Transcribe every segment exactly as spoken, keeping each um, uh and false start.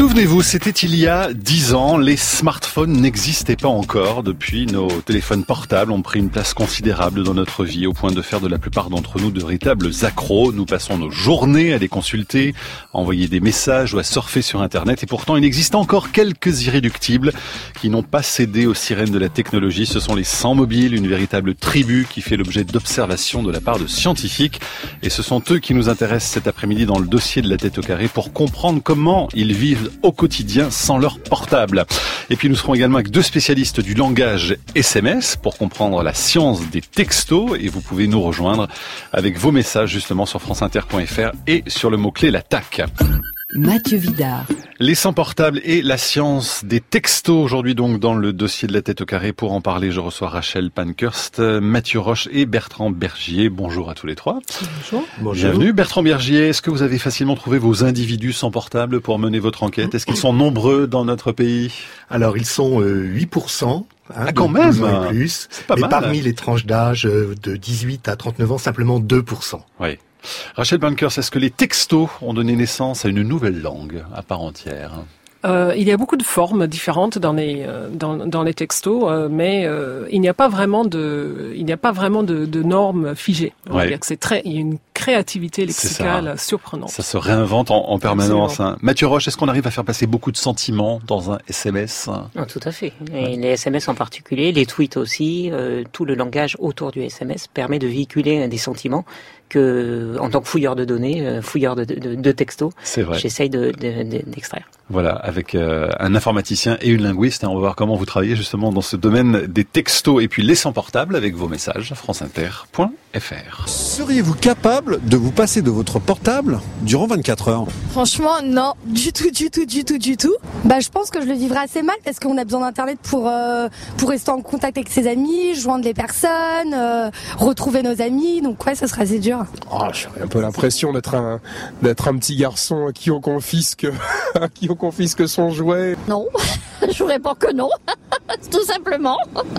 Souvenez-vous, c'était il y a dix ans, les smartphones n'existaient pas encore. Depuis, nos téléphones portables ont pris une place considérable dans notre vie, au point de faire de la plupart d'entre nous de véritables accros. Nous passons nos journées à les consulter, à envoyer des messages ou à surfer sur Internet. Et pourtant, il existe encore quelques irréductibles qui n'ont pas cédé aux sirènes de la technologie. Ce sont les sans mobiles, une véritable tribu qui fait l'objet d'observations de la part de scientifiques. Et ce sont eux qui nous intéressent cet après-midi dans le dossier de la tête au carré pour comprendre comment ils vivent au quotidien sans leur portable. Et puis nous serons également avec deux spécialistes du langage S M S pour comprendre la science des textos, et vous pouvez nous rejoindre avec vos messages justement sur franceinter point f r et sur le mot-clé la T A C. Mathieu Vidard. Les sans portables et la science des textos aujourd'hui donc dans le dossier de la tête au carré. Pour en parler, je reçois Rachel Pankhurst, Mathieu Roche et Bertrand Bergier. Bonjour à tous les trois. Bonjour. Bonjour. Bienvenue. Bertrand Bergier, est-ce que vous avez facilement trouvé vos individus sans portable pour mener votre enquête? Est-ce qu'ils sont nombreux dans notre pays? Alors ils sont euh, huit pour cent. Hein, ah quand même plus, plus. C'est pas Mais mal. Parmi les tranches d'âge euh, de dix-huit à trente-neuf ans, simplement deux pour cent. Oui. Rachel Pankhurst, est-ce que les textos ont donné naissance à une nouvelle langue à part entière? Euh, il y a beaucoup de formes différentes dans les euh, dans, dans les textos, euh, mais euh, il n'y a pas vraiment de il n'y a pas vraiment de, de normes figées. Ouais. C'est-à-dire que c'est très il y a une créativité lexicale surprenante. Ça se réinvente en, en permanence. Hein. Mathieu Roche, est-ce qu'on arrive à faire passer beaucoup de sentiments dans un S M S? Ah, tout à fait. Et les S M S en particulier, les tweets aussi, euh, tout le langage autour du S M S permet de véhiculer des sentiments que, en tant que fouilleur de données, euh, fouilleur de, de, de textos, j'essaye de, de, de, d'extraire. Voilà, avec euh, un informaticien et une linguiste. Hein, on va voir comment vous travaillez justement dans ce domaine des textos. Et puis les sans portable avec vos messages, franceinter point f r. Seriez-vous capable de vous passer de votre portable durant vingt-quatre heures? Franchement, non, du tout, du tout, du tout, du tout. Bah, je pense que je le vivrais assez mal parce qu'on a besoin d'Internet pour euh, pour rester en contact avec ses amis, joindre les personnes, euh, retrouver nos amis. Donc ouais, ça serait assez dur. Oh, j'ai un peu l'impression d'être un d'être un petit garçon à qui on confisque à qui on confisque son jouet. Non, je vous réponds que non, tout simplement.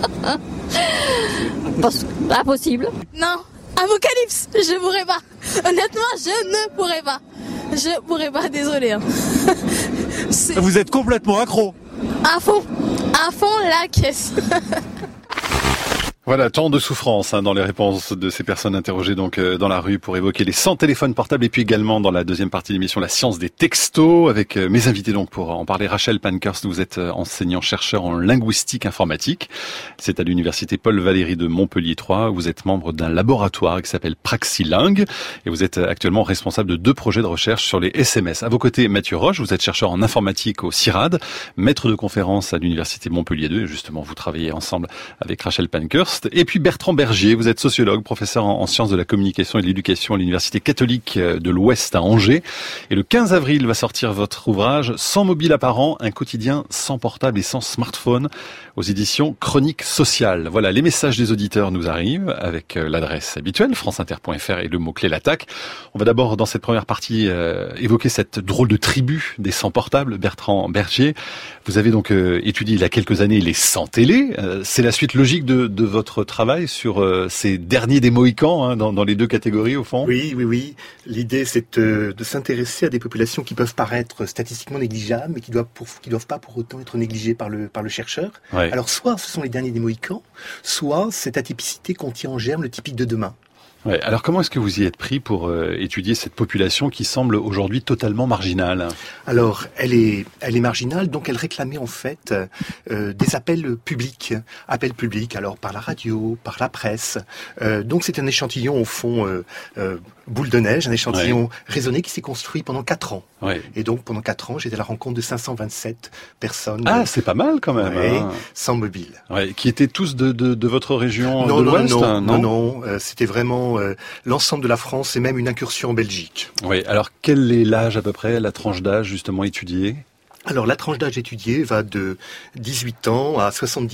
Impossible. Non, Apocalypse, je pourrais pas. Honnêtement, je ne pourrais pas. Je pourrais pas, désolé. Hein. Vous êtes complètement accro. À fond, à fond la caisse. Voilà, tant de souffrance hein, dans les réponses de ces personnes interrogées donc euh, dans la rue pour évoquer les sans téléphones portables, et puis également dans la deuxième partie de l'émission la science des textos avec euh, mes invités donc pour en parler. Rachel Pankhurst, vous êtes euh, enseignant-chercheur en linguistique informatique. C'est à l'université Paul Valéry de Montpellier trois. Vous êtes membre d'un laboratoire qui s'appelle Praxilingue et vous êtes actuellement responsable de deux projets de recherche sur les S M S. À vos côtés, Mathieu Roche, vous êtes chercheur en informatique au CIRAD, maître de conférence à l'université Montpellier deux. Et justement, vous travaillez ensemble avec Rachel Pankhurst. Et puis Bertrand Bergier, vous êtes sociologue, professeur en sciences de la communication et de l'éducation à l'université catholique de l'Ouest à Angers. Et le quinze avril va sortir votre ouvrage Sans mobile apparent, un quotidien sans portable et sans smartphone aux éditions Chronique Sociale. Voilà, les messages des auditeurs nous arrivent avec l'adresse habituelle franceinter point f r et le mot-clé la T A C. On va d'abord dans cette première partie euh, évoquer cette drôle de tribu des sans portables. Bertrand Bergier, vous avez donc euh, étudié il y a quelques années les sans télé. Euh, c'est la suite logique de, de votre travail sur euh, ces derniers des Mohicans, hein, dans, dans les deux catégories au fond. Oui, oui, oui. L'idée, c'est de, de s'intéresser à des populations qui peuvent paraître statistiquement négligeables, mais qui doivent, pour, qui doivent pas pour autant être négligées par le, par le chercheur. Ouais. Alors, soit ce sont les derniers des Mohicans, soit cette atypicité contient en germe le typique de demain. Ouais, alors comment est-ce que vous y êtes pris pour euh, étudier cette population qui semble aujourd'hui totalement marginale? Alors, elle est, elle est marginale, donc elle réclamait en fait euh, des appels publics, appels publics, alors par la radio, par la presse. Euh, donc c'est un échantillon au fond euh, euh, boule de neige, un échantillon ouais. raisonné qui s'est construit pendant quatre ans. Ouais. Et donc pendant quatre ans, j'étais à la rencontre de cinq cent vingt-sept personnes. Ah, c'est pas mal quand même. Ouais, hein. Sans mobile. Ouais, qui étaient tous de, de, de votre région non, de non, l'Ouest, non, hein, non, non, non. Euh, c'était vraiment euh, l'ensemble de la France et même une incursion en Belgique. Oui. Alors quel est l'âge à peu près, la tranche d'âge justement étudiée? Alors la tranche d'âge étudiée va de dix-huit ans à soixante-dix ans.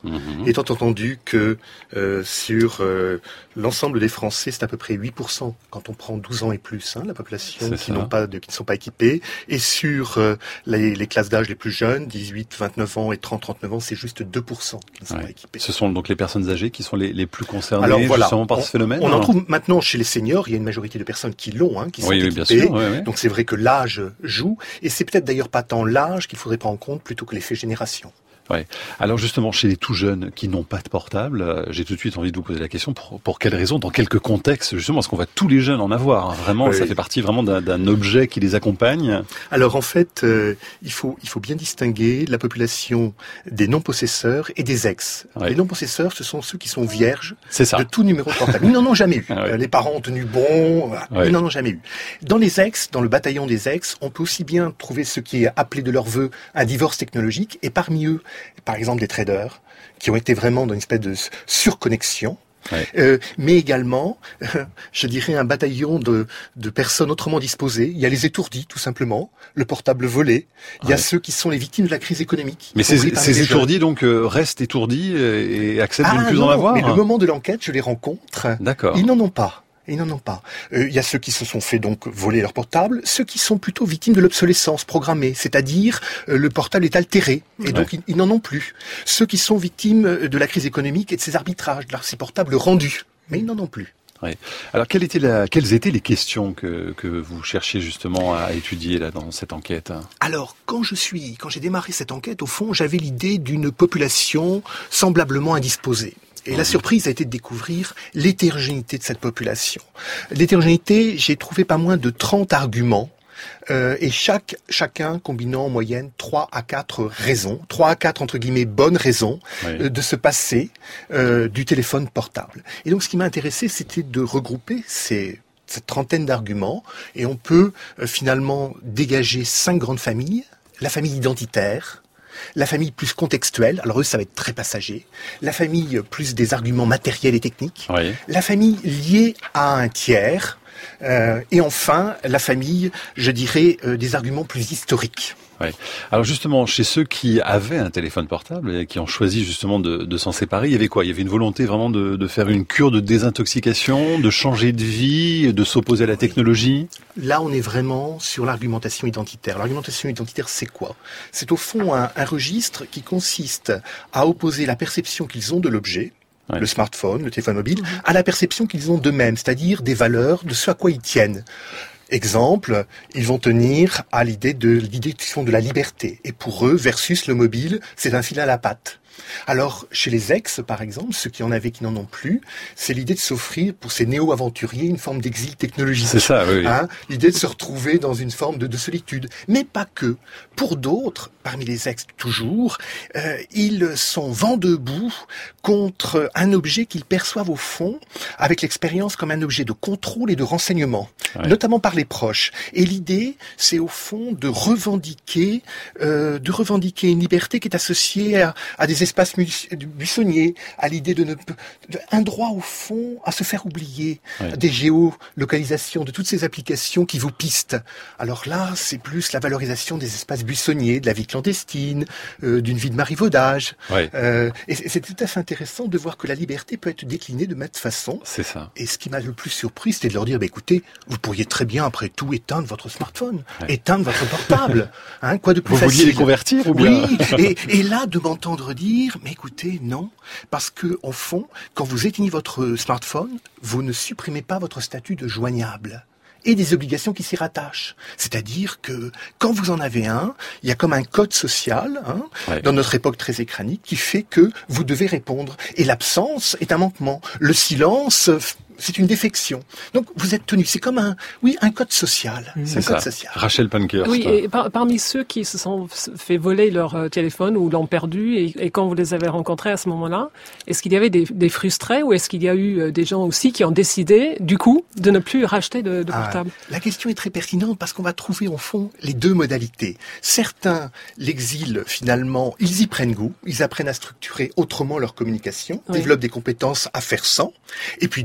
Mmh. Étant entendu que euh, sur euh, l'ensemble des Français, c'est à peu près huit pour cent quand on prend douze ans et plus, hein, la population qui, n'ont pas de, qui ne sont pas équipés. Et sur euh, les, les classes d'âge les plus jeunes, dix-huit, vingt-neuf ans et trente, trente-neuf ans, c'est juste deux pour cent qui ne sont ouais. pas équipés. Ce sont donc les personnes âgées qui sont les, les plus concernées Alors, voilà, justement par on, ce phénomène. On en trouve maintenant chez les seniors, il y a une majorité de personnes qui l'ont, hein, qui sont oui, équipées. Oui, bien sûr, oui, oui. Donc c'est vrai que l'âge joue. Et c'est peut-être d'ailleurs pas tant l'âge qu'il faudrait prendre en compte plutôt que l'effet génération. Ouais. Alors justement, chez les tout jeunes qui n'ont pas de portable, euh, j'ai tout de suite envie de vous poser la question, pour, pour quelles raisons, dans quelques contextes, justement, parce qu'on voit tous les jeunes en avoir, hein, vraiment, oui. Ça fait partie vraiment d'un, d'un objet qui les accompagne. Alors en fait, euh, il faut il faut bien distinguer la population des non-possesseurs et des ex. Ouais. Les non-possesseurs, ce sont ceux qui sont vierges de tout numéro de portable. Ils n'en ont jamais eu. Ah ouais. Les parents ont tenu bon, voilà. Ouais. Ils n'en ont jamais eu. Dans les ex, dans le bataillon des ex, on peut aussi bien trouver ce qui est appelé de leur vœu un divorce technologique, et parmi eux, par exemple des traders qui ont été vraiment dans une espèce de surconnexion, ouais. euh, mais également, euh, je dirais, un bataillon de, de personnes autrement disposées. Il y a les étourdis, tout simplement, le portable volé. Il y a ouais. ceux qui sont les victimes de la crise économique. Mais ces, ces étourdis, donc, euh, restent étourdis et acceptent ah, de ne plus non, en avoir. Mais le moment de l'enquête, je les rencontre. D'accord. Ils n'en ont pas. Ils n'en ont pas. Euh, il y a ceux qui se sont fait donc voler leur portable, ceux qui sont plutôt victimes de l'obsolescence programmée, c'est-à-dire euh, le portable est altéré et ouais. donc ils, ils n'en ont plus. Ceux qui sont victimes de la crise économique et de ces arbitrages, de ces portables rendus, mais ils n'en ont plus. Ouais. Alors, quelle était la, quelles étaient les questions que, que vous cherchiez justement à étudier là dans cette enquête? Alors, quand je suis, quand j'ai démarré cette enquête, au fond, j'avais l'idée d'une population semblablement indisposée. Et la surprise a été de découvrir l'hétérogénéité de cette population. L'hétérogénéité, j'ai trouvé pas moins de trente arguments, euh, et chaque chacun combinant en moyenne trois à quatre raisons, trois à quatre entre guillemets bonnes raisons oui. euh, de se passer euh, du téléphone portable. Et donc, ce qui m'a intéressé, c'était de regrouper ces cette trentaine d'arguments, et on peut euh, finalement dégager cinq grandes familles. La famille identitaire, la famille plus contextuelle, alors eux ça va être très passager, la famille plus des arguments matériels et techniques, oui. La famille liée à un tiers, euh, et enfin la famille, je dirais, euh, des arguments plus historiques. Oui. Alors justement, chez ceux qui avaient un téléphone portable et qui ont choisi justement de, de s'en séparer, il y avait quoi? Il y avait une volonté vraiment de, de faire une cure de désintoxication, de changer de vie, de s'opposer à la technologie? Là, on est vraiment sur l'argumentation identitaire. L'argumentation identitaire, c'est quoi? C'est au fond un, un registre qui consiste à opposer la perception qu'ils ont de l'objet, ouais. le smartphone, le téléphone mobile, mmh. à la perception qu'ils ont d'eux-mêmes, c'est-à-dire des valeurs, de ce à quoi ils tiennent. Exemple, ils vont tenir à l'idée de l'idée de la liberté. Et pour eux, versus le mobile, c'est un fil à la patte. Alors, chez les ex, par exemple, ceux qui en avaient, qui n'en ont plus, c'est l'idée de s'offrir, pour ces néo-aventuriers, une forme d'exil technologique. C'est ça, oui. Hein, l'idée de se retrouver dans une forme de, de solitude. Mais pas que. Pour d'autres, parmi les ex toujours, euh, ils sont vent debout contre un objet qu'ils perçoivent au fond, avec l'expérience comme un objet de contrôle et de renseignement, ouais. notamment par les proches. Et l'idée, c'est au fond de revendiquer, euh, de revendiquer une liberté qui est associée à, à des espaces buissonniers, à l'idée de ne de, un droit au fond à se faire oublier, ouais. des géolocalisations, de toutes ces applications qui vous pistent. Alors là, c'est plus la valorisation des espaces buissonniers, de la vie clandestine, euh, d'une vie de marivaudage. Ouais. Euh, et c'est, c'est tout à fait intéressant de voir que la liberté peut être déclinée de cette façon. C'est ça. Et ce qui m'a le plus surpris, c'était de leur dire, bah, écoutez, vous pourriez très bien, après tout, éteindre votre smartphone, ouais. éteindre votre portable. Hein, quoi de plus vous facile? Vous vouliez les convertir ou bien? Oui, et, et là, de m'entendre dire, mais écoutez, non, parce que au fond, quand vous éteignez votre smartphone, vous ne supprimez pas votre statut de joignable et des obligations qui s'y rattachent. C'est-à-dire que quand vous en avez un, il y a comme un code social, hein, ouais. dans notre époque très écranique, qui fait que vous devez répondre. Et l'absence est un manquement. Le silence, c'est une défection. Donc vous êtes tenu. C'est comme un, oui, un code social. C'est un ça. Code social. Rachel Pankhurst. Oui, et par, parmi ceux qui se sont fait voler leur euh, téléphone ou l'ont perdu, et, et quand vous les avez rencontrés à ce moment-là, est-ce qu'il y avait des, des frustrés ou est-ce qu'il y a eu euh, des gens aussi qui ont décidé, du coup, de ne plus racheter de, de portable? Ah, la question est très pertinente parce qu'on va trouver au fond les deux modalités. Certains, l'exil, finalement, ils y prennent goût, ils apprennent à structurer autrement leur communication, oui. développent des compétences à faire sans, et puis d'autres,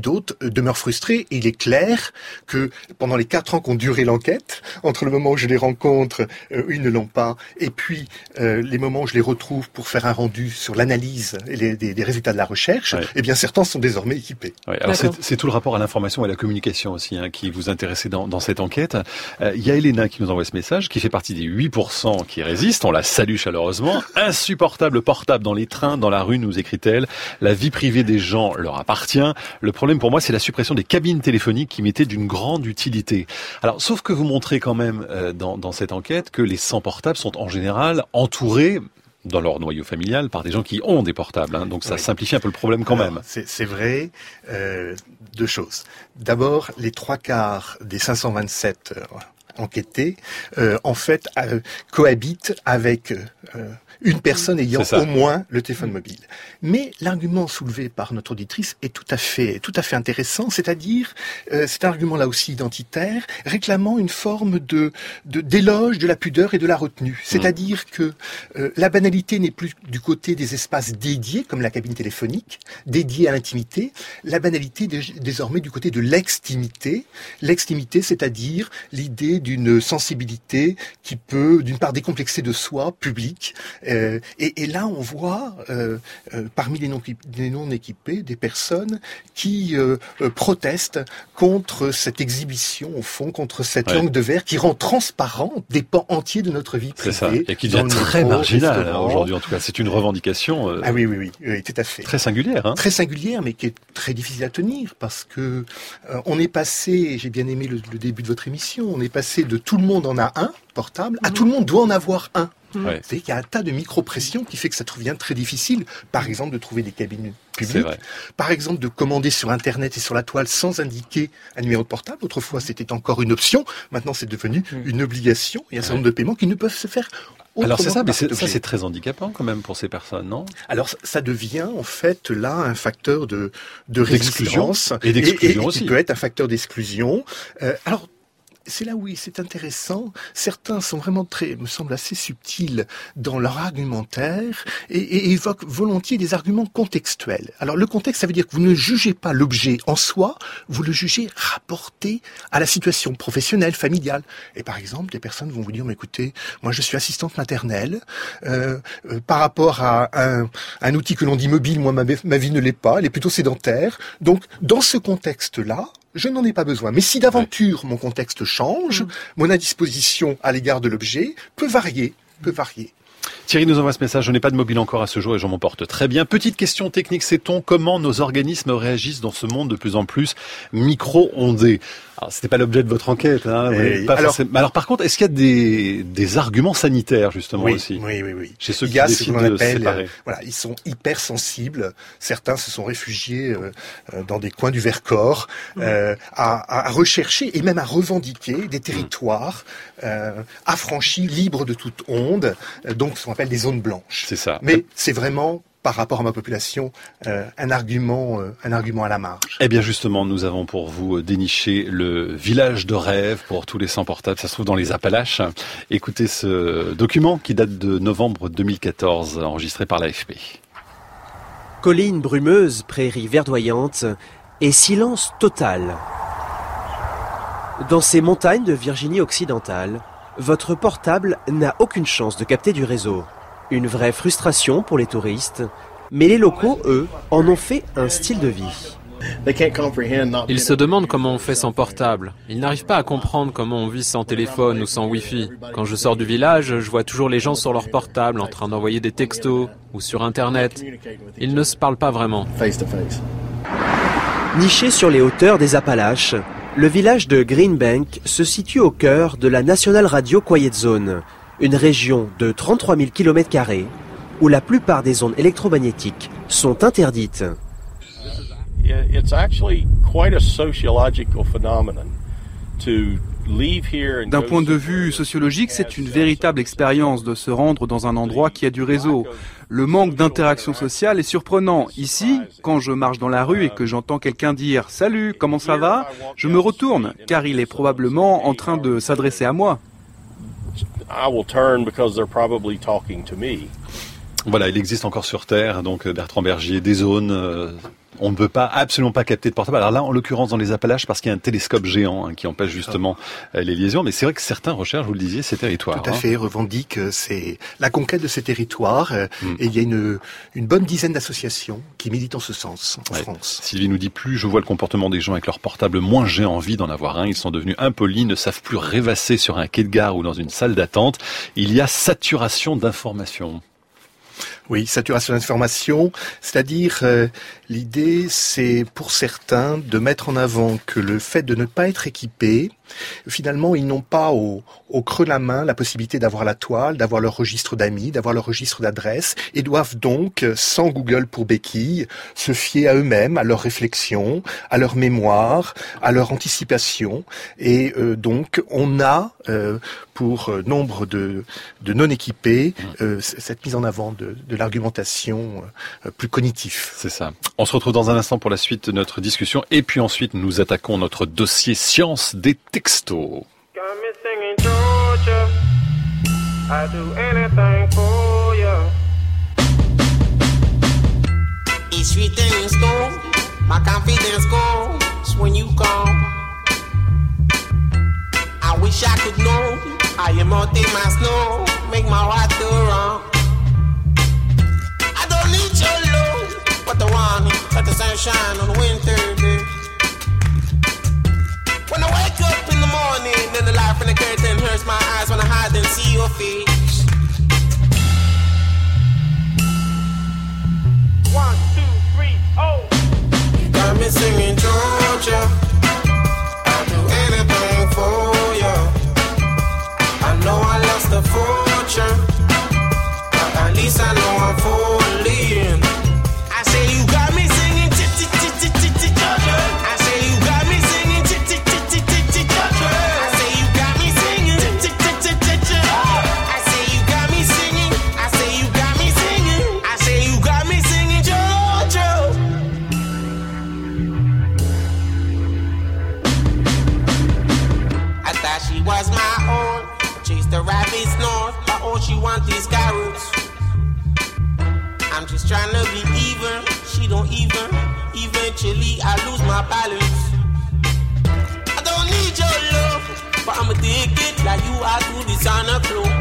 demeurent frustrés. Et il est clair que pendant les quatre ans qu'ont duré l'enquête, entre le moment où je les rencontre, euh, ils ne l'ont pas, et puis euh, les moments où je les retrouve pour faire un rendu sur l'analyse et les, des, des résultats de la recherche, ouais. eh bien certains sont désormais équipés. Ouais, alors c'est, c'est tout le rapport à l'information et à la communication aussi hein, qui vous intéressait dans, dans cette enquête. Euh, il y a Elena qui nous envoie ce message, qui fait partie des huit pour cent qui résistent. On la salue chaleureusement. Insupportable portable dans les trains, dans la rue, nous écrit-elle. La vie privée des gens leur appartient. Le problème pour moi, c'est la suppression des cabines téléphoniques qui m'étaient d'une grande utilité. Alors, sauf que vous montrez quand même euh, dans, dans cette enquête que les sans portables sont en général entourés dans leur noyau familial par des gens qui ont des portables. Hein. Donc ça oui. simplifie un peu le problème quand Alors, même. C'est, c'est vrai. Euh, deux choses. D'abord, les trois quarts des cinq cent vingt-sept euh, enquêtés, euh, en fait, euh, cohabitent avec euh, une personne ayant au moins le téléphone mobile. Mais l'argument soulevé par notre auditrice est tout à fait, tout à fait intéressant, c'est-à-dire, euh, c'est un argument là aussi identitaire, réclamant une forme de, de d'éloge de la pudeur et de la retenue. C'est-à-dire mmh. que euh, la banalité n'est plus du côté des espaces dédiés, comme la cabine téléphonique, dédiés à l'intimité. La banalité est désormais du côté de l'extimité. L'extimité, c'est-à-dire l'idée d'une sensibilité qui peut, d'une part, décomplexer de soi, publique. Euh, et, et là, on voit euh, euh, parmi les non, les non équipés des personnes qui euh, euh, protestent contre cette exhibition, au fond, contre cette ouais. langue de verre qui rend transparent des pans entiers de notre vie privée. C'est ça, et qui devient très marginale aujourd'hui. En tout cas, c'est une revendication. Euh, ah oui, oui, oui, oui, tout à fait. Très singulière, hein. Très singulière, mais qui est très difficile à tenir parce que euh, on est passé. J'ai bien aimé le, le début de votre émission. On est passé de tout le monde en a un portable à tout le monde doit en avoir un. Ouais. C'est-à-dire qu'il y a un tas de micro-pressions qui fait que ça devient très difficile, par exemple, de trouver des cabines publiques, par exemple, de commander sur Internet et sur la toile sans indiquer un numéro de portable. Autrefois, c'était encore une option. Maintenant, c'est devenu une obligation. Il y a un certain nombre de paiements qui ne peuvent se faire autrement. Alors c'est ça, mais c'est, ça c'est très handicapant quand même pour ces personnes, non ? Alors ça devient en fait là un facteur de, de résistance et d'exclusion et, et, aussi. Qui peut être un facteur d'exclusion. Euh, alors c'est là où c'est intéressant. Certains sont vraiment très, me semble, assez subtils dans leur argumentaire et, et évoquent volontiers des arguments contextuels. Alors, le contexte, ça veut dire que vous ne jugez pas l'objet en soi, vous le jugez rapporté à la situation professionnelle, familiale. Et par exemple, des personnes vont vous dire, mais écoutez, moi je suis assistante maternelle, euh, euh, par rapport à un, un outil que l'on dit mobile, moi ma, ma vie ne l'est pas, elle est plutôt sédentaire. Donc, dans ce contexte-là, je n'en ai pas besoin. Mais si d'aventure mon contexte change, mmh. mon indisposition à l'égard de l'objet peut varier, peut varier. Thierry nous envoie ce message, je n'ai pas de mobile encore à ce jour et je m'en porte très bien. Petite question technique, sait-on comment nos organismes réagissent dans ce monde de plus en plus micro-ondé ? Alors, c'était pas l'objet de votre enquête, hein. Oui, pas alors, mais alors, par contre, est-ce qu'il y a des, des arguments sanitaires, justement, oui, aussi? Oui, oui, oui. Chez ceux Il qui y a décident ce qu'on de appelle, se séparer. Euh, voilà, ils sont hypersensibles. Certains se sont réfugiés euh, euh, dans des coins du Vercors, euh, à, à rechercher et même à revendiquer des territoires euh, affranchis, libres de toute onde, euh, donc ce qu'on appelle des zones blanches. C'est ça. Mais c'est vraiment, par rapport à ma population, euh, un argument, euh, un argument à la marge. Eh bien justement, nous avons pour vous déniché le village de rêve pour tous les sans portables. Ça se trouve dans les Appalaches. Écoutez ce document qui date de novembre deux mille quatorze, enregistré par l'A F P. Collines brumeuses, prairies verdoyantes et silence total. Dans ces montagnes de Virginie occidentale, votre portable n'a aucune chance de capter du réseau. Une vraie frustration pour les touristes, mais les locaux, eux, en ont fait un style de vie. Ils se demandent comment on fait sans portable. Ils n'arrivent pas à comprendre comment on vit sans téléphone ou sans Wi-Fi. Quand je sors du village, je vois toujours les gens sur leur portable en train d'envoyer des textos ou sur Internet. Ils ne se parlent pas vraiment. Niché sur les hauteurs des Appalaches, le village de Greenbank se situe au cœur de la National Radio Quiet Zone, une région de trente-trois mille kilomètres carrés où la plupart des ondes électromagnétiques sont interdites. D'un point de vue sociologique, c'est une véritable expérience de se rendre dans un endroit qui a du réseau. Le manque d'interaction sociale est surprenant. Ici, quand je marche dans la rue et que j'entends quelqu'un dire « Salut, comment ça va ?», je me retourne, car il est probablement en train de s'adresser à moi. Voilà, il existe encore sur Terre, donc Bertrand Bergier, des zones euh, On ne veut pas, absolument pas capter de portable. Alors là, en l'occurrence, dans les Appalaches, parce qu'il y a un télescope géant hein, qui empêche justement euh, les liaisons. Mais c'est vrai que certains recherchent, vous le disiez, ces territoires. Tout à hein. fait, revendiquent c'est la conquête de ces territoires. Euh, mm. Et il y a une, une bonne dizaine d'associations qui militent en ce sens en ouais. France. Sylvie nous dit, plus je vois le comportement des gens avec leur portable, moins j'ai envie d'en avoir un. Ils sont devenus impolis, ne savent plus rêvasser sur un quai de gare ou dans une salle d'attente. Il y a saturation d'informations. Oui, saturation d'information, c'est-à-dire euh, l'idée c'est pour certains de mettre en avant que le fait de ne pas être équipé, finalement ils n'ont pas au, au creux de la main la possibilité d'avoir la toile, d'avoir leur registre d'amis, d'avoir leur registre d'adresses et doivent donc, sans Google pour béquille, se fier à eux-mêmes, à leur réflexion, à leur mémoire, à leur anticipation et euh, donc on a euh, pour euh, nombre de, de non-équipés euh, cette mise en avant de, de l'argumentation euh, plus cognitive. C'est ça. On se retrouve dans un instant pour la suite de notre discussion et puis ensuite nous attaquons notre dossier science des textos. I wish I could know how you mountain my snow, make my heart go wrong. I don't need your love, but the one let the sunshine on a winter day. When I wake up in the morning, then the light from the curtain hurts my eyes when I hide and see your face. One, two, three, oh. You got me singing Georgia. I'll do anything for you. I know I lost a fortune, but at least I know I'm falling. I say you got me singing Georgia. I say you got me singing Georgia. I say you got me singing Georgia. I say you got me singing. I say you got me singing. I say you got me singing Georgia. I thought she was my own. Chase the rabbits north, but all she want is carrots. I'm just trying to be even, she don't even. Eventually I lose my balance. I don't need your love, but I'ma take it like you are to the Santa Claus.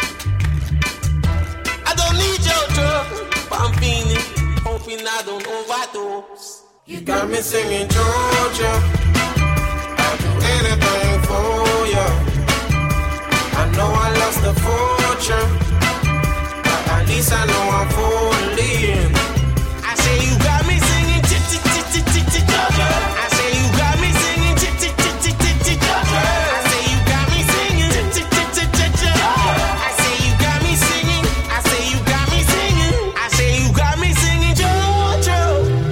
I don't need your drug, but I'm feeling, hoping I don't overdose. You got me singing Georgia. I'll do anything for you. I know I lost a fortune, but at least I know I'm falling. I say you got me singing Georgia. I say you got me singing Georgia. I say you got me singing Georgia. I say you got me singing. I say you got me singing. I say you got me singing Georgia.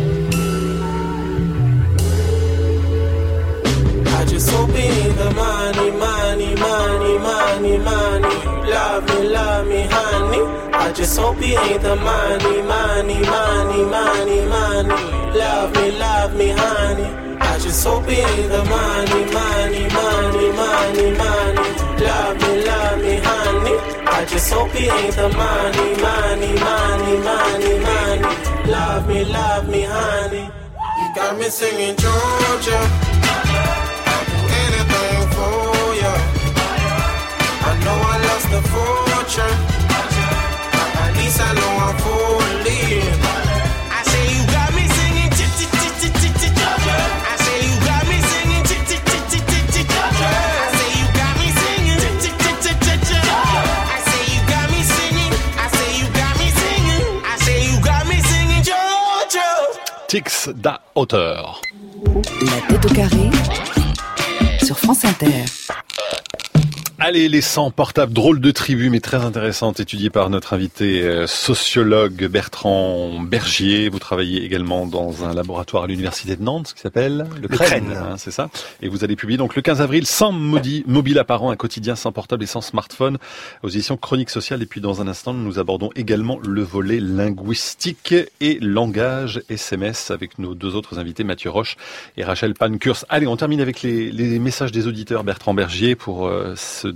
I just hope it ain't the money, money, money, money, money. Love me, love me, honey. I just hope it ain't the money, money, money, money, money. Love me, love me, honey. I just hope it ain't the money, money, money, money, money. Love me, love me, honey. I just hope it ain't the money, money, money, money, money. Love me, love me, honey. You got me singing Georgia. I'll do anything for you. I know I lost the fortune, but at least I know I'm falling. I say you got me singing Georgia. I say you got me singing Georgia. I say you got me singing Georgia. I say you got me singing. I say you got me singing. I say you got me singing Georgia. Tix da hauteur. La tête au carré sur France Inter. Allez, les cent portables, drôle de tribu, mais très intéressante, étudiée par notre invité euh, sociologue Bertrand Bergier. Vous travaillez également dans un laboratoire à l'université de Nantes, qui s'appelle le, le Crène, hein, c'est ça. Et vous allez publier donc le quinze avril, cent mobiles apparents, un quotidien sans portable et sans smartphone, aux éditions Chronique Sociale. Et puis dans un instant, nous abordons également le volet linguistique et langage S M S avec nos deux autres invités, Mathieu Roche et Rachel Pankhurst. Allez, on termine avec les, les messages des auditeurs, Bertrand Bergier, pour euh, ce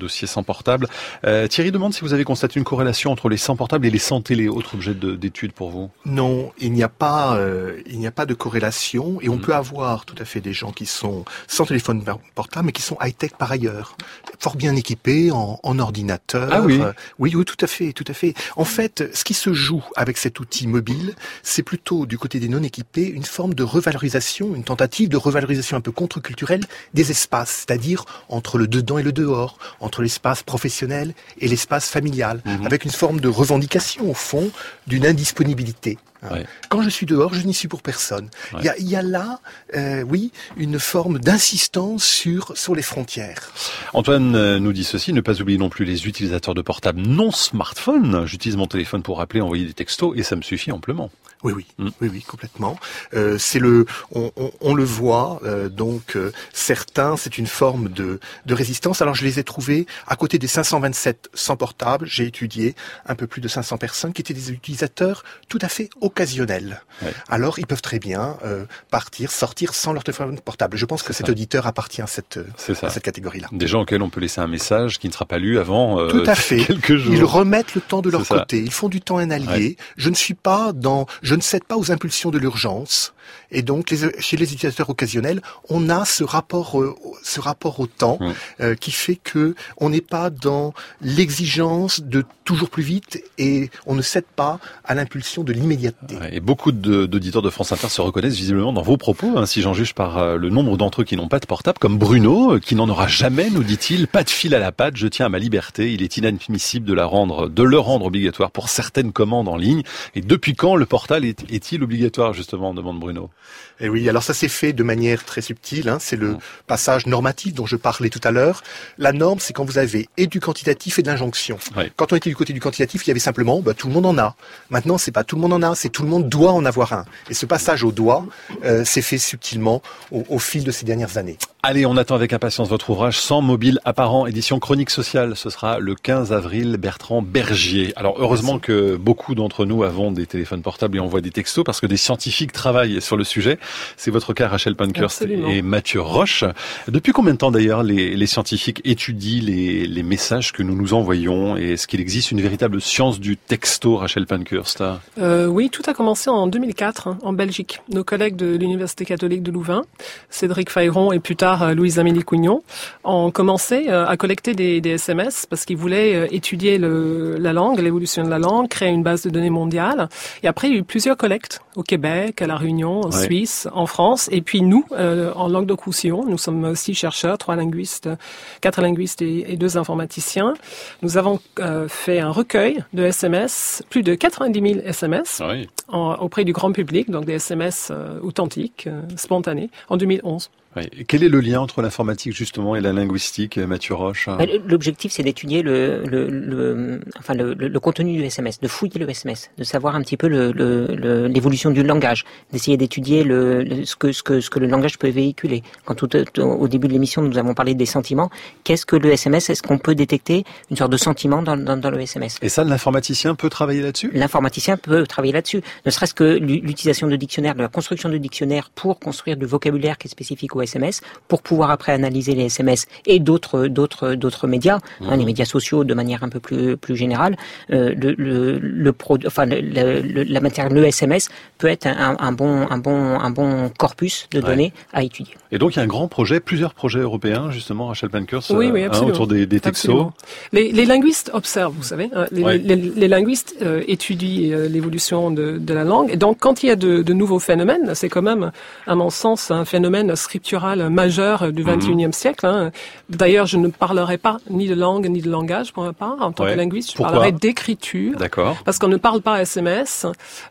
dossier sans portable. Euh, Thierry demande si vous avez constaté une corrélation entre les sans portable et les sans télé, autre objet de, d'étude pour vous. Non, il n'y a pas, euh, il n'y a pas de corrélation et on mmh. peut avoir tout à fait des gens qui sont sans téléphone portable mais qui sont high-tech par ailleurs, fort bien équipés en, en ordinateur. Ah oui. Euh, oui, oui, tout à fait, tout à fait. En fait, ce qui se joue avec cet outil mobile, c'est plutôt du côté des non-équipés une forme de revalorisation, une tentative de revalorisation un peu contre-culturelle des espaces, c'est-à-dire entre le dedans et le dehors, entre l'espace professionnel et l'espace familial, mmh. avec une forme de revendication au fond d'une indisponibilité. Ouais. Quand je suis dehors, je n'y suis pour personne. Il ouais. y, a, il y a là, euh, oui, une forme d'insistance sur sur les frontières. Antoine euh, nous dit ceci, ne pas oublier non plus les utilisateurs de portables non smartphone. J'utilise mon téléphone pour appeler, envoyer des textos et ça me suffit amplement. Oui, oui, mmh. oui, oui, complètement. Euh, c'est le, on, on, on le voit. Euh, donc, euh, certains, c'est une forme de, de résistance. Alors, je les ai trouvés à côté des cinq cent vingt-sept sans portable. J'ai étudié un peu plus de cinq cents personnes qui étaient des utilisateurs tout à fait occasionnels. Ouais. Alors, ils peuvent très bien euh, partir, sortir sans leur téléphone portable. Je pense que c'est cet ça. auditeur appartient à cette, à cette catégorie-là. Des gens auxquels on peut laisser un message qui ne sera pas lu avant euh, tout à fait. quelques jours. Ils remettent le temps de leur côté. Ils font du temps un allié. Ouais. Je ne suis pas dans, je ne cède pas aux impulsions de l'urgence. Et donc, les, chez les utilisateurs occasionnels, on a ce rapport, euh, ce rapport au temps mmh. euh, qui fait que on n'est pas dans l'exigence de toujours plus vite et on ne cède pas à l'impulsion de l'immédiateté. Ouais, et beaucoup de, d'auditeurs de France Inter se reconnaissent visiblement dans vos propos, hein, si j'en juge par euh, le nombre d'entre eux qui n'ont pas de portable, comme Bruno, euh, qui n'en aura jamais, nous dit-il, pas de fil à la patte, je tiens à ma liberté, il est inadmissible de la rendre, de le rendre obligatoire pour certaines commandes en ligne. Et depuis quand le portable est, est-il obligatoire, justement, demande Bruno? Et oui, alors ça s'est fait de manière très subtile, hein, c'est le mmh. passage normatif dont je parlais tout à l'heure. La norme, c'est quand vous avez et du quantitatif et de l'injonction. Oui. Quand on était du côté du quantitatif, il y avait simplement, bah, tout le monde en a. Maintenant, c'est pas tout le monde en a, c'est tout le monde doit en avoir un. Et ce passage au doigt euh, s'est fait subtilement au, au fil de ces dernières années. Allez, on attend avec impatience votre ouvrage Sans mobile apparent, édition Chronique Sociale. Ce sera le quinze avril, Bertrand Bergier. Alors, heureusement Merci. que beaucoup d'entre nous avons des téléphones portables et envoient des textos parce que des scientifiques travaillent sur le sujet. C'est votre cas, Rachel Pankhurst et Mathieu Roche. Depuis combien de temps, d'ailleurs, les, les scientifiques étudient les, les messages que nous nous envoyons? Et est-ce qu'il existe une véritable science du texto, Rachel Pankhurst? euh, Oui, tout a commencé en deux mille quatre, hein, en Belgique. Nos collègues de l'Université catholique de Louvain, Cédric Fayron et plus tard Louise-Amélie Cougnon, ont commencé à collecter des, des S M S parce qu'ils voulaient étudier le, la langue, l'évolution de la langue, créer une base de données mondiale. Et après, il y a eu plusieurs collectes au Québec, à La Réunion, en ouais. Suisse, en France. Et puis nous, euh, en Languedoc-Roussillon, nous sommes six chercheurs, trois linguistes, quatre linguistes et, et deux informaticiens. Nous avons euh, fait un recueil de S M S, plus de quatre-vingt-dix mille S M S oui. en, auprès du grand public, donc des S M S euh, authentiques, euh, spontanés, en deux mille onze. Oui. Quel est le lien entre l'informatique justement et la linguistique, Mathieu Roche? L'objectif, c'est d'étudier le, le, le, enfin le, le, le contenu du S M S, de fouiller le S M S, de savoir un petit peu le, le, l'évolution du langage, d'essayer d'étudier le, le, ce que ce que ce que le langage peut véhiculer. Quand tout, tout, au début de l'émission, nous avons parlé des sentiments. Qu'est-ce que le S M S? Est-ce qu'on peut détecter une sorte de sentiment dans, dans, dans le S M S? Et ça, l'informaticien peut travailler là-dessus? L'informaticien peut travailler là-dessus. Ne serait-ce que l'utilisation de dictionnaires, de la construction de dictionnaires pour construire du vocabulaire qui est spécifique au S M S, pour pouvoir après analyser les S M S et d'autres d'autres d'autres médias, mmh. hein, les médias sociaux de manière un peu plus plus générale. Euh, le le le pro, enfin le, le, la matière, le S M S peut être un, un bon un bon un bon corpus de données ouais. à étudier. Et donc il y a un grand projet, plusieurs projets européens justement, Rachel Pankhurst, oui, oui, hein, autour des, des textos. Les, les linguistes observent, vous savez, hein, les, ouais. les, les, les linguistes euh, étudient euh, l'évolution de, de la langue. Et donc quand il y a de, de nouveaux phénomènes, c'est quand même, à mon sens, un phénomène scriptural majeur du vingt et unième mmh. siècle. Hein. D'ailleurs, je ne parlerai pas ni de langue ni de langage pour ma part en tant ouais. que linguiste. Je Pourquoi? parlerai d'écriture. D'accord. Parce qu'on ne parle pas S M S.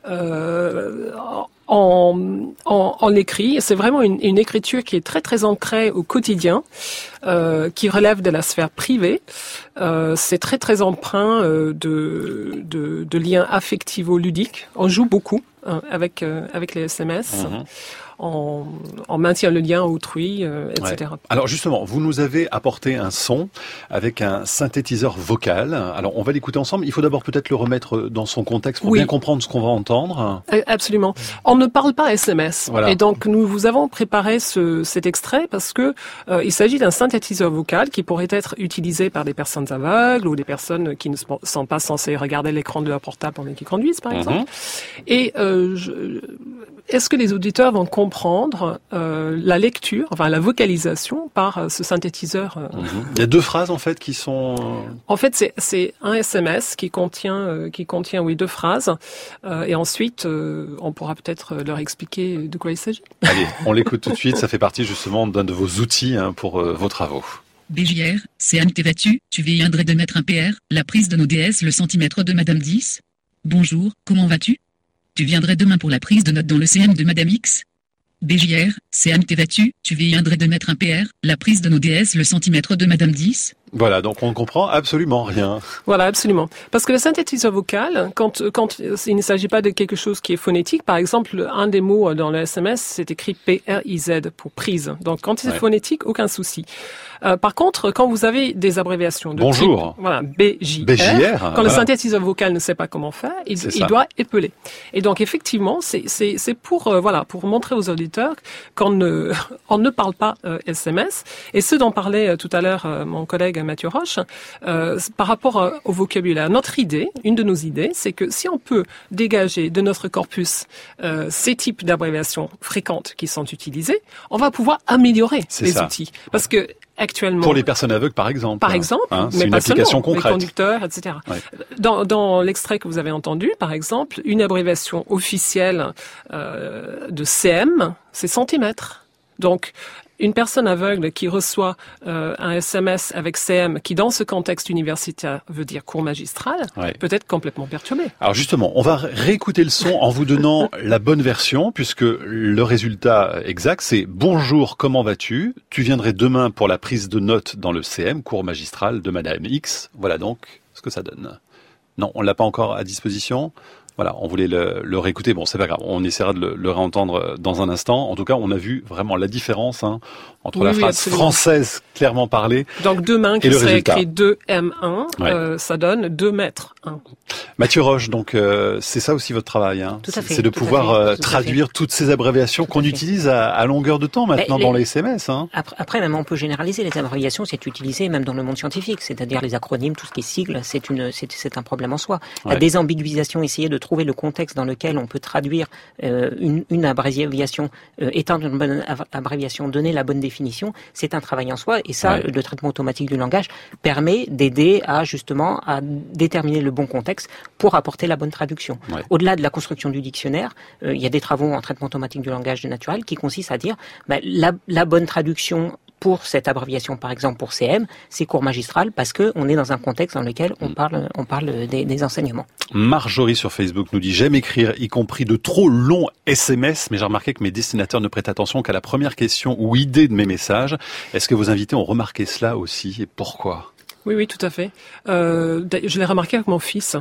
Euh, En, en, en écrit. C'est vraiment une, une écriture qui est très très ancrée au quotidien, euh, qui relève de la sphère privée. Euh, c'est très très empreint euh, de, de, de liens affectivo-ludiques. On joue beaucoup hein, avec euh, avec les S M S. Mmh. on, on maintient le lien autrui, euh, et cetera. Ouais. Alors justement, vous nous avez apporté un son avec un synthétiseur vocal. Alors on va l'écouter ensemble. Il faut d'abord peut-être le remettre dans son contexte pour oui. bien comprendre ce qu'on va entendre. Absolument. On ne parle pas S M S. Voilà. Et donc nous vous avons préparé ce, cet extrait parce que euh, il s'agit d'un synthétiseur vocal qui pourrait être utilisé par des personnes aveugles ou des personnes qui ne sont pas censées regarder l'écran de leur portable pendant qu'ils conduisent, par exemple. Mm-hmm. Et euh, je, est-ce que les auditeurs vont comprendre euh, la lecture, enfin la vocalisation par euh, ce synthétiseur euh... mm-hmm. Il y a deux phrases en fait qui sont. En fait, c'est, c'est un S M S qui contient, euh, qui contient oui deux phrases, euh, et ensuite euh, on pourra peut-être leur expliquer de quoi il s'agit. Allez, on l'écoute tout de suite. Ça fait partie justement d'un de vos outils hein, pour euh, vos travaux. B J R, C M T vas-tu, tu viendrais de mettre un P R, la prise de nos D S, le centimètre de Madame dix. Bonjour, comment vas-tu? Tu viendrais demain pour la prise de notes dans le C M de Madame X. B J R, C M T vas-tu, tu viendrais de mettre un P R, la prise de nos D S, le centimètre de Madame dix. Voilà, donc on ne comprend absolument rien. Voilà, absolument. Parce que le synthétiseur vocal, quand, quand il ne s'agit pas de quelque chose qui est phonétique, par exemple, un des mots dans le S M S, c'est écrit P R I Z pour prise. Donc quand c'est ouais. phonétique, aucun souci. Euh, par contre, quand vous avez des abréviations de Bonjour. type, voilà, B J R, B J R quand voilà. le synthétiseur vocal ne sait pas comment faire, il, il doit épeler. Et donc effectivement, c'est, c'est, c'est pour, euh, voilà, pour montrer aux auditeurs qu'on ne, on ne parle pas euh, S M S. Et ce dont parlait euh, tout à l'heure euh, mon collègue Mathieu Roche, euh, par rapport euh, au vocabulaire. Notre idée, une de nos idées, c'est que si on peut dégager de notre corpus euh, ces types d'abréviations fréquentes qui sont utilisées, on va pouvoir améliorer c'est les ça. outils. Parce que actuellement, pour les personnes aveugles, par exemple. Par exemple, hein, mais c'est une pas application seulement, concrète. Les conducteurs, et cetera. Ouais. Dans, dans l'extrait que vous avez entendu, par exemple, une abréviation officielle euh, de C M, c'est centimètre. Donc, une personne aveugle qui reçoit euh, un S M S avec C M, qui dans ce contexte universitaire veut dire cours magistral, ouais. peut être complètement perturbée. Alors justement, on va réécouter le son en vous donnant la bonne version, puisque le résultat exact, c'est « Bonjour, comment vas-tu ? Tu viendrais demain pour la prise de notes dans le C M, cours magistral de Madame X. » Voilà donc ce que ça donne. Non, on l'a pas encore à disposition. Voilà, on voulait le, le réécouter. Bon, c'est pas grave, on essaiera de le, le réentendre dans un instant. En tout cas, on a vu vraiment la différence hein, entre oui, la phrase oui, française clairement parlée donc demain qui et le serait résultat. Écrit deux M un, ouais. euh, ça donne deux mètres un. Mathieu Roche, donc euh, c'est ça aussi votre travail, hein. Tout à fait, c'est de tout pouvoir à fait, euh, tout traduire toutes ces abréviations qu'on utilise à, à longueur de temps maintenant les, dans les S M S. Hein. Après, après, même on peut généraliser les abréviations, c'est utilisé même dans le monde scientifique, c'est-à-dire les acronymes, tout ce qui est sigle, c'est une, c'est, c'est un problème en soi. Ouais. La désambiguisation, essayer de trouver le contexte dans lequel on peut traduire euh, une, une abréviation, euh, étendre une bonne abréviation, donner la bonne définition, c'est un travail en soi. Et ça, ouais. le traitement automatique du langage permet d'aider à justement à déterminer le bon contexte pour apporter la bonne traduction. Ouais. Au-delà de la construction du dictionnaire, euh, il y a des travaux en traitement automatique du langage naturel qui consistent à dire bah, la, la bonne traduction pour cette abréviation, par exemple pour C M, c'est cours magistral parce que on est dans un contexte dans lequel on parle, on parle des, des enseignements. Marjorie sur Facebook nous dit « J'aime écrire, y compris de trop longs S M S, mais j'ai remarqué que mes destinataires ne prêtent attention qu'à la première question ou idée de mes messages. Est-ce que vos invités ont remarqué cela aussi et pourquoi ?» Oui, oui, tout à fait. Euh, je l'ai remarqué avec mon fils.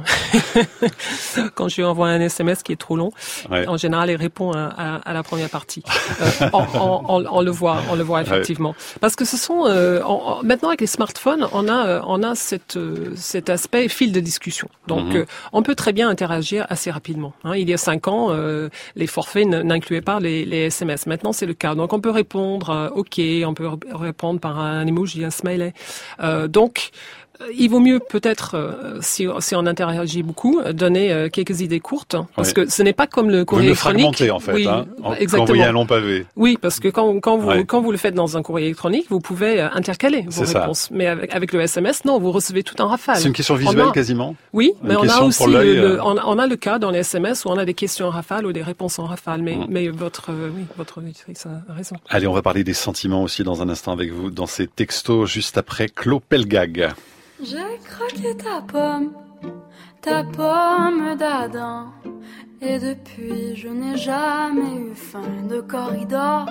Quand je lui envoie un S M S qui est trop long, ouais. en général, il répond à, à, à la première partie. Euh, on, on, on, on le voit, on le voit effectivement. Ouais. Parce que ce sont euh, on, maintenant avec les smartphones, on a on a cette cet aspect fil de discussion. Donc, mm-hmm. euh, on peut très bien interagir assez rapidement. Hein, il y a cinq ans, euh, les forfaits n'incluaient pas les, les S M S. Maintenant, c'est le cas. Donc, on peut répondre euh, OK, on peut répondre par un emoji, un smiley. Euh, donc il vaut mieux peut-être, euh, si, si on interagit beaucoup, donner euh, quelques idées courtes, parce oui. que ce n'est pas comme le courrier électronique. Vous le fragmentez en fait, oui, hein, en, exactement. Quand vous y un long pavé. Oui, parce que quand, quand, vous, ouais. quand vous le faites dans un courrier électronique, vous pouvez euh, intercaler vos C'est réponses. Ça. Mais avec, avec le S M S, non, vous recevez tout en rafale. C'est une question visuelle a, quasiment. Oui, une mais on a aussi le, euh... le, on, on a le cas dans les S M S où on a des questions en rafale ou des réponses en rafale. Mais, mmh. mais votre, euh, oui, votre auditrice a raison. Allez, on va parler des sentiments aussi dans un instant avec vous dans ces textos juste après Claude Pelgag. J'ai croqué ta pomme, ta pomme d'Adam, et depuis je n'ai jamais eu faim de corridor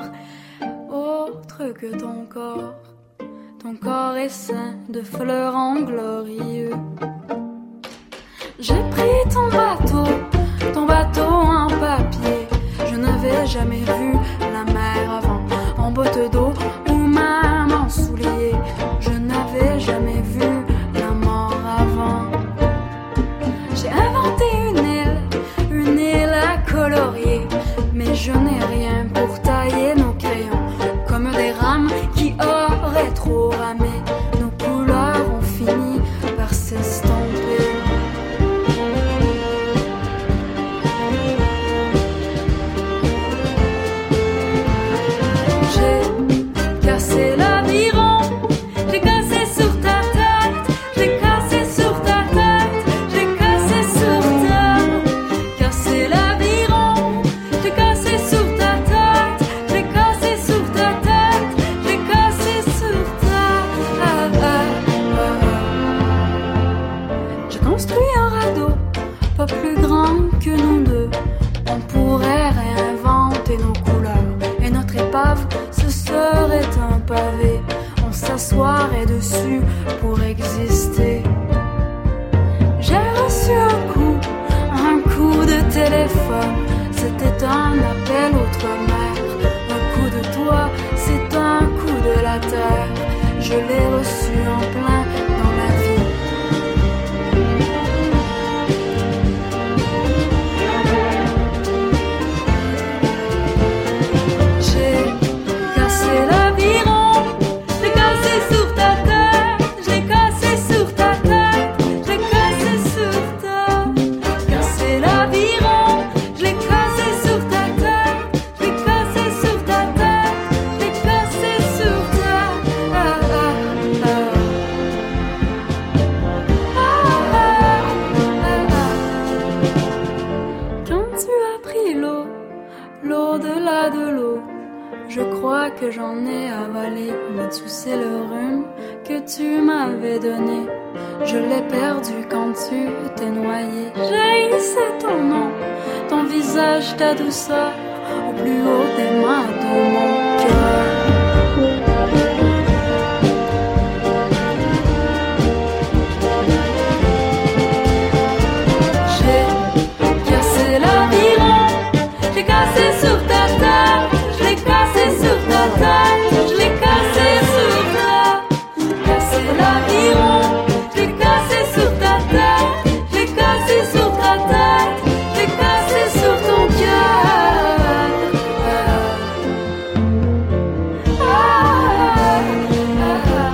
autre que ton corps. Ton corps est ceint de fleurs en glorieux. J'ai pris ton bateau, ton bateau en papier. Je n'avais jamais vu la construit un radeau, pas plus grand que nous deux. On pourrait réinventer nos couleurs et notre épave, ce serait un pavé. On s'assoirait dessus pour exister. J'ai reçu un coup, un coup de téléphone. C'était un appel outre-mer. Un coup de toi, c'est un coup de la terre. Je l'ai reçu en plein dans la vie. J'ai cassé l'aviron, je l'ai cassé sur ta tête, je l'ai cassé sur ta tête, je l'ai cassé sur ta. Cassé l'aviron, je l'ai cassé sur ta tête, je l'ai cassé sur ta tête, je l'ai cassé sur ta. Ah, ah, ah. Ah, ah, ah, ah. Quand tu as pris l'eau, l'au-delà de l'eau, je crois que j'en ai avalé, mais tu sais le rhume que tu m'avais donné, je l'ai perdu quand tu t'es noyé. J'haïssais ton nom, ton visage, ta douceur, au plus haut des mains de mon cœur. J'ai cassé l'aviron, j'ai cassé sur ta tête, je l'ai cassé sur ta tête, je l'ai cassé sur ta. Cassé l'aviron, je l'ai cassé sur ta tête, je l'ai cassé sur ta tête, je l'ai cassé sur ton cœur. Ah, ah, ah,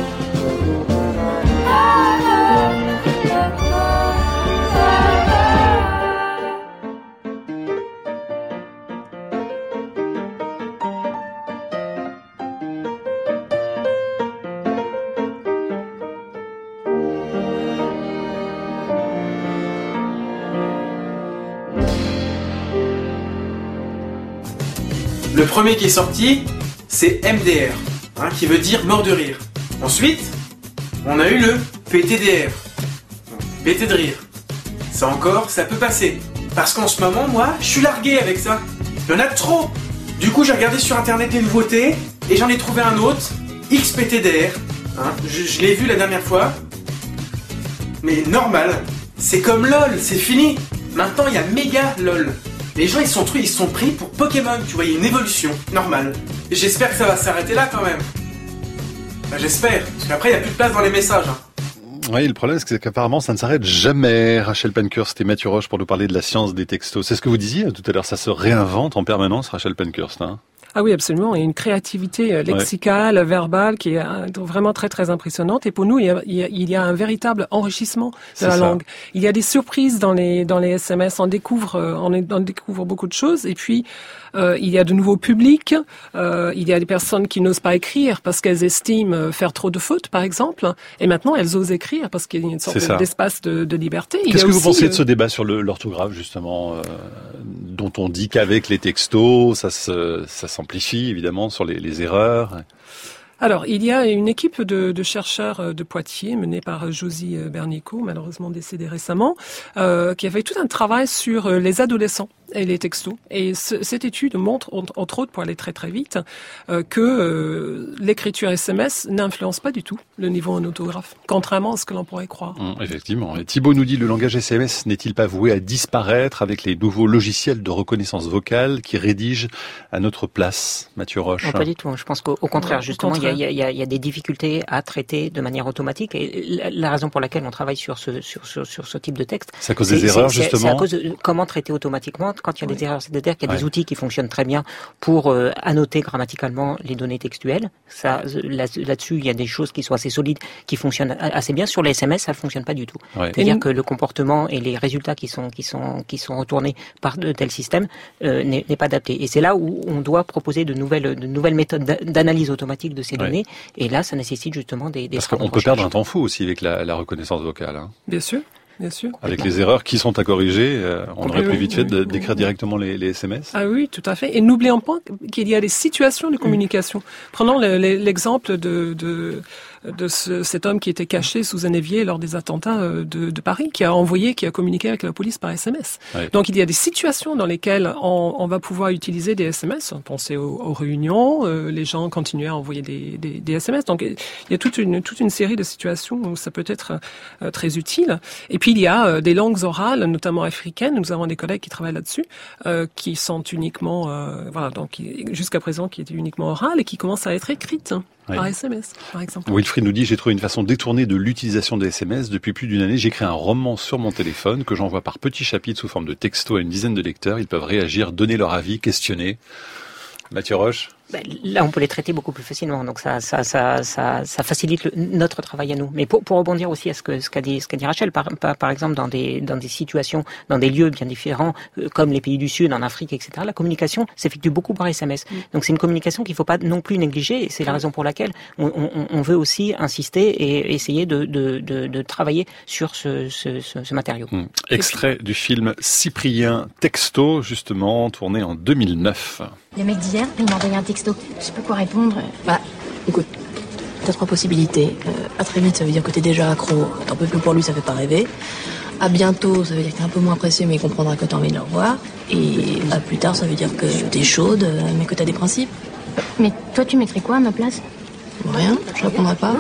Le premier qui est sorti, c'est M D R, hein, qui veut dire mort de rire. Ensuite, on a eu le P T D R, P T de rire. Ça encore, ça peut passer. Parce qu'en ce moment, moi, je suis largué avec ça. Il y en a trop. Du coup, j'ai regardé sur internet les nouveautés et j'en ai trouvé un autre, X P T D R. Hein, je je l'ai vu la dernière fois. Mais normal, c'est comme LOL, c'est fini. Maintenant, il y a méga LOL. Les gens, ils sont, ils sont pris pour Pokémon, tu vois, il y a une évolution, normale. Et j'espère que ça va s'arrêter là quand même. Bah, j'espère, parce qu'après, il n'y a plus de place dans les messages. Hein. Oui, le problème, c'est qu'apparemment, ça ne s'arrête jamais. Rachel Pankhurst et Mathieu Roche pour nous parler de la science des textos. C'est ce que vous disiez tout à l'heure, ça se réinvente en permanence, Rachel Pankhurst, hein. Ah oui, absolument. Il y a une créativité lexicale, ouais. verbale, qui est vraiment très, très impressionnante. Et pour nous, il y a, il y a, il y a un véritable enrichissement de c'est la ça. langue. Il y a des surprises dans les, dans les S M S. On découvre, on, est, on découvre beaucoup de choses. Et puis, euh, il y a de nouveaux publics. Euh, il y a des personnes qui n'osent pas écrire parce qu'elles estiment faire trop de fautes, par exemple. Et maintenant, elles osent écrire parce qu'il y a une sorte d'espace de, de liberté. Il Qu'est-ce que aussi, vous pensez euh... de ce débat sur le, l'orthographe, justement, euh, dont on dit qu'avec les textos, ça se, ça s'amplifie, évidemment, sur les, les erreurs? Alors, il y a une équipe de, de chercheurs de Poitiers, menée par Josie Bernico, malheureusement décédée récemment, euh, qui a fait tout un travail sur les adolescents et les textos. Et ce, cette étude montre, entre autres, pour aller très très vite, euh, que euh, l'écriture S M S n'influence pas du tout le niveau en orthographe, contrairement à ce que l'on pourrait croire. Mmh, effectivement. Et Thibaut nous dit, le langage S M S n'est-il pas voué à disparaître avec les nouveaux logiciels de reconnaissance vocale qui rédigent à notre place, Mathieu Roche? Non, pas du tout. Je pense qu'au contraire, ouais, justement, il y a, y, a, y a des difficultés à traiter de manière automatique. Et la, la raison pour laquelle on travaille sur ce, sur, sur, sur ce type de texte, c'est à cause des erreurs, c'est, justement. C'est à cause de comment traiter automatiquement quand il y a oui. des erreurs. C'est-à-dire qu'il y a ouais. des outils qui fonctionnent très bien pour euh, annoter grammaticalement les données textuelles. Ça, là, là-dessus, il y a des choses qui sont assez solides, qui fonctionnent assez bien. Sur les S M S, ça ne fonctionne pas du tout. Ouais. C'est-à-dire et que le comportement et les résultats qui sont qui sont qui sont retournés par de tels systèmes euh, n'est, n'est pas adapté. Et c'est là où on doit proposer de nouvelles de nouvelles méthodes d'analyse automatique de ces ouais. données. Et là, ça nécessite justement des. des Parce qu'on peut perdre un temps fou aussi avec la, la reconnaissance vocale. Hein. Bien sûr. Bien sûr. Avec les erreurs qui sont à corriger, euh, on aurait plus vite fait de, d'écrire directement les, les S M S. Ah oui, tout à fait. Et n'oublions pas qu'il y a des situations de communication. Mmh. Prenons le, le, l'exemple de, de de ce, cet homme qui était caché sous un évier lors des attentats de, de Paris, qui a envoyé, qui a communiqué avec la police par S M S. Ouais. Donc il y a des situations dans lesquelles on, on va pouvoir utiliser des S M S. Pensez aux, aux réunions, euh, les gens continuaient à envoyer des, des, des S M S. Donc il y a toute une, toute une série de situations où ça peut être euh, très utile. Et puis il y a euh, des langues orales, notamment africaines. Nous avons des collègues qui travaillent là-dessus, euh, qui sont uniquement, euh, voilà, donc jusqu'à présent qui étaient uniquement orales et qui commencent à être écrites. Oui. Par S M S, par exemple. Wilfried nous dit, j'ai trouvé une façon détournée de l'utilisation des S M S. Depuis plus d'une année, j'écris un roman sur mon téléphone que j'envoie par petits chapitres sous forme de texto à une dizaine de lecteurs. Ils peuvent réagir, donner leur avis, questionner. Mathieu Roche? Ben, là, on peut les traiter beaucoup plus facilement, donc ça, ça, ça, ça, ça facilite le, notre travail à nous. Mais pour, pour rebondir aussi à ce que ce qu'a dit, ce qu'a dit Rachel, par, par, par exemple, dans des, dans des situations, dans des lieux bien différents, euh, comme les pays du Sud, en Afrique, et cetera, la communication s'effectue beaucoup par S M S. Mm. Donc c'est une communication qu'il ne faut pas non plus négliger, et c'est la raison pour laquelle on, on, on veut aussi insister et essayer de, de, de, de travailler sur ce, ce, ce, ce matériau. Mm. Extrait du film Cyprien Texto, justement, tourné en deux mille neuf. Le mec d'hier, il m'a envoyé un texto. Je sais pas quoi répondre. Bah, écoute, t'as trois possibilités. Euh, à très vite, ça veut dire que t'es déjà accro. T'en peux plus pour lui, ça fait pas rêver. À bientôt, ça veut dire que t'es un peu moins pressé, mais il comprendra que t'as envie de le revoir. Et à plus tard, ça veut dire que t'es chaude, mais que t'as des principes. Mais toi, tu mettrais quoi à ma place? Rien, je répondrai pas.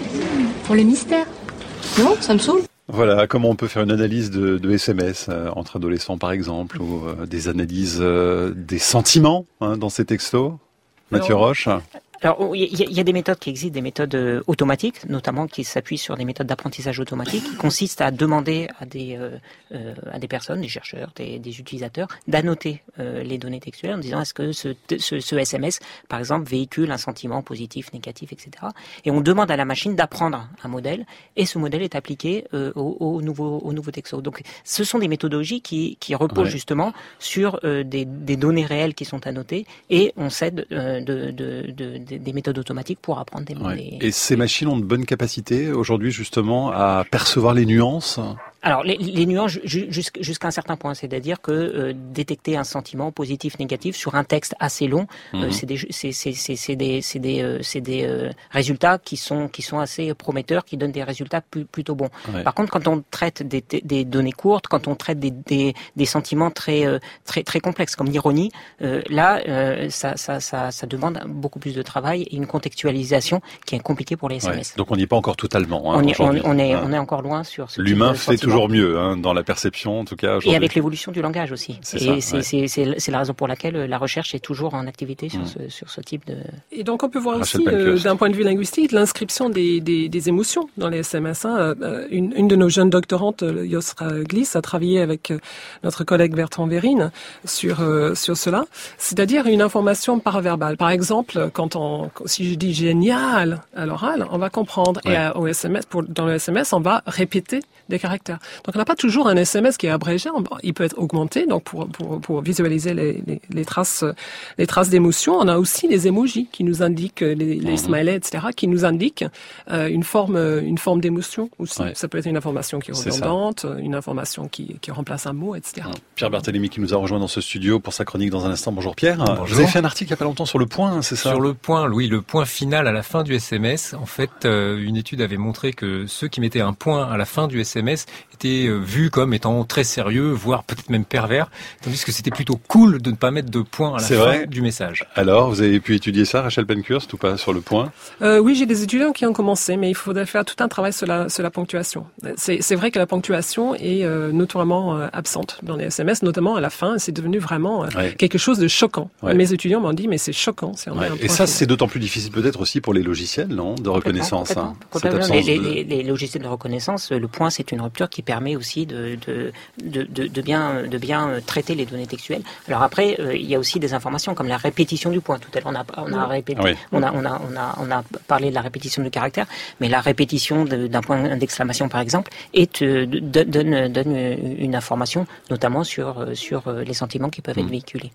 Pour le mystère. Non, ça me saoule. Voilà, comment on peut faire une analyse de, de S M S euh, entre adolescents par exemple, ou euh, des analyses euh, des sentiments hein, dans ces textos. Mathieu Alors, Roche. Alors, il y, y a des méthodes qui existent, des méthodes euh, automatiques, notamment qui s'appuient sur des méthodes d'apprentissage automatique, qui consistent à demander à des euh, euh, à des personnes, des chercheurs, des, des utilisateurs, d'annoter euh, les données textuelles en disant est-ce que ce, ce, ce S M S, par exemple, véhicule un sentiment positif, négatif, et cetera. Et on demande à la machine d'apprendre un modèle, et ce modèle est appliqué euh, au, au nouveau au nouveau texto. Donc, ce sont des méthodologies qui qui reposent ouais. justement sur euh, des, des données réelles qui sont annotées, et on s'aide euh, de, de, de des méthodes automatiques pour apprendre des, ouais. des... Et ces machines ont de bonnes capacités aujourd'hui justement à percevoir les nuances? Alors, les, les nuances jusqu'à, jusqu'à un certain point, c'est-à-dire que euh, détecter un sentiment positif, négatif sur un texte assez long, mmh. euh, c'est des, c'est, c'est, c'est, c'est des, c'est des, euh, c'est des euh, résultats qui sont qui sont assez prometteurs, qui donnent des résultats plus, plutôt bons. Ouais. Par contre, quand on traite des, des données courtes, quand on traite des, des, des sentiments très euh, très très complexes comme l'ironie, euh, là, euh, ça, ça, ça, ça demande beaucoup plus de travail et une contextualisation qui est compliquée pour les S M S. Ouais. Donc, on n'y est pas encore totalement. Hein, on, est, on, on est, hein. on est encore loin sur ce L'humain fait toujours mieux hein, dans la perception, en tout cas. Et avec l'évolution du langage aussi. C'est et ça, c'est, ouais. c'est, c'est, c'est la raison pour laquelle la recherche est toujours en activité sur, mmh. ce, sur ce type de... Et donc on peut voir Rachel aussi, euh, d'un point de vue linguistique, l'inscription des, des, des émotions dans les S M S. Hein. Une, une de nos jeunes doctorantes, Yosra Gliss, a travaillé avec notre collègue Bertrand Vérine sur, euh, sur cela. C'est-à-dire une information paraverbale. Par exemple, quand on, si je dis génial à l'oral, on va comprendre. Ouais. Et à, au S M S, pour, dans le S M S, on va répéter des caractères. Donc on n'a pas toujours un S M S qui est abrégé, il peut être augmenté, donc pour pour, pour visualiser les, les, les traces les traces d'émotion. On a aussi les emojis qui nous indiquent les, les mmh. smileys, et cetera, qui nous indiquent euh, une forme une forme d'émotion aussi. Ouais. Ça peut être une information qui est redondante, c'est une information qui qui remplace un mot, et cetera. Pierre Barthélémy qui nous a rejoint dans ce studio pour sa chronique dans un instant. Bonjour Pierre. Bonjour. Vous avez fait un article il y a pas longtemps sur le point, c'est ça? Sur le point, oui, le point final à la fin du S M S. En fait, euh, une étude avait montré que ceux qui mettaient un point à la fin du S M S étaient vus comme étant très sérieux, voire peut-être même pervers, tandis que c'était plutôt cool de ne pas mettre de point à la c'est fin vrai. Du message. Alors, vous avez pu étudier ça, Rachel Pankhurst, ou pas sur le point? euh, Oui, j'ai des étudiants qui ont commencé, mais il faudrait faire tout un travail sur la, sur la ponctuation. C'est, c'est vrai que la ponctuation est euh, notoirement euh, absente dans les S M S, notamment à la fin. C'est devenu vraiment euh, ouais. quelque chose de choquant. Ouais. Mes étudiants m'ont dit, mais c'est choquant. C'est ouais. Et ça, c'est d'autant plus difficile peut-être aussi pour les logiciels, non, de reconnaissance. Complètement, hein, complètement. Les, de... les, les logiciels de reconnaissance, le point, c'est une rupture qui permet aussi de, de, de, de, de bien, de bien traiter les données textuelles. Alors après, euh, il y a aussi des informations comme la répétition du point. Tout à l'heure, on a, on a répété, oui. on a, on a, on a, on a parlé de la répétition du caractère, mais la répétition de, d'un point d'exclamation, par exemple, est, euh, donne, donne une information, notamment sur, sur les sentiments qui peuvent être véhiculés.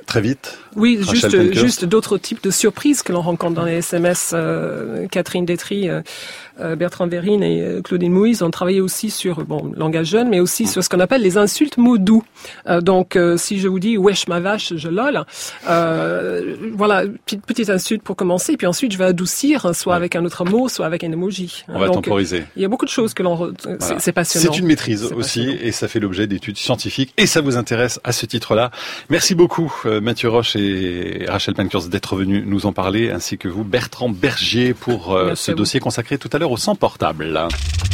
très vite. Oui, Rachel juste, Pankhurst. juste d'autres types de surprises que l'on rencontre dans les S M S. Euh, Catherine Détry, euh, Bertrand Verrine et euh, Claudine Mouise ont travaillé aussi sur, bon, langage jeune, mais aussi sur ce qu'on appelle les insultes mots doux. Euh, donc, euh, si je vous dis « wesh ma vache, je lol euh, », voilà, petite, petite insulte pour commencer, puis ensuite je vais adoucir, soit ouais. avec un autre mot, soit avec un emoji. On va donc, temporiser. Il y a beaucoup de choses que l'on... Re... Voilà. C'est, c'est passionnant. C'est une maîtrise c'est aussi, passionnant. Et ça fait l'objet d'études scientifiques, et ça vous intéresse à ce titre-là. Merci beaucoup, euh, Mathieu Roche et Rachel Pankhurst, d'être venus nous en parler, ainsi que vous, Bertrand Bergier, pour euh, ce dossier consacré tout à l'heure au sans portable.